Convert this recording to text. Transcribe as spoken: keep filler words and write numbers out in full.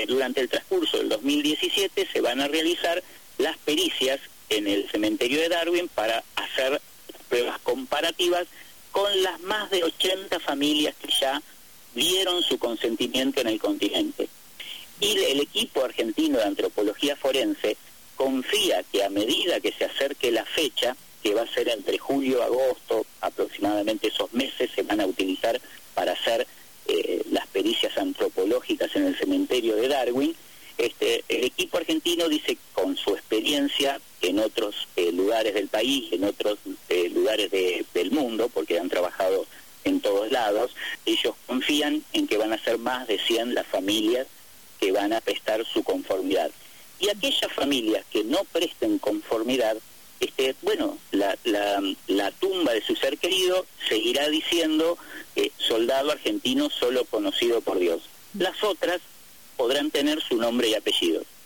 eh, durante el transcurso del dos mil diecisiete se van a realizar las pericias en el cementerio de Darwin para hacer pruebas comparativas con las más de ochenta familias que ya dieron su consentimiento en el continente. Y el equipo argentino de antropología forense confía que a medida que se acerque la fecha, que va a ser entre julio y agosto, aproximadamente esos meses se van a utilizar para hacer eh, las pericias antropológicas en el cementerio de Darwin. Este, el equipo argentino dice, con su experiencia en otros eh, lugares del país, en otros eh, lugares de, del mundo, porque han trabajado en todos lados, ellos confían en que van a ser más de cien las familias que van a prestar su conformidad. Y aquellas familias que no presten conformidad, este, bueno, la, la, la tumba de su ser querido seguirá diciendo eh, soldado argentino solo conocido por Dios. Las otras podrán tener su nombre y apellido.